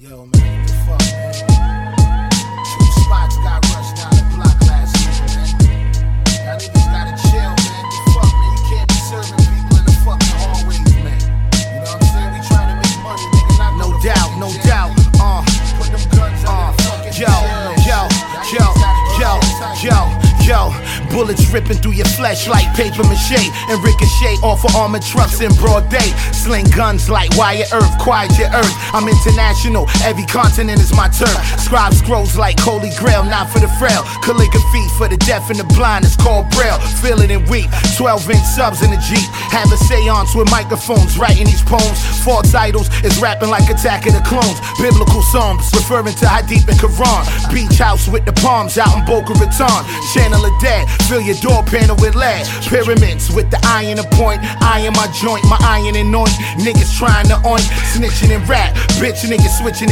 Yo, man, what the fuck, man? 2 spots got rushed down the block last week, man. Y'all niggas gotta chill, man. The fuck, man? You can't be serving people in the fucking hallways, man. You know what I'm saying? We trying to make money, nigga. Not No doubt, no doubt. Put them guns on the fucking Yo, bullets ripping through your flesh like paper mache and ricochet off of armored trucks in broad day. Sling guns like wire earth, quiet your earth. I'm international, every continent is my turf. Scribe scrolls like holy grail, not for the frail. Calligraphy for the deaf and the blind, it's called braille. Feel it and weak, 12-inch subs in the Jeep. Have a seance with microphones, writing these poems. False idols is rapping like Attack of the Clones. Biblical psalms referring to Hadith and Quran. Beach house with the palms out in Boca Raton. Channel of dead, fill your door panel with lead. Pyramids with the iron to point. Iron my joint, my iron anoint. Niggas trying to oint, snitching and rap. Bitch niggas switching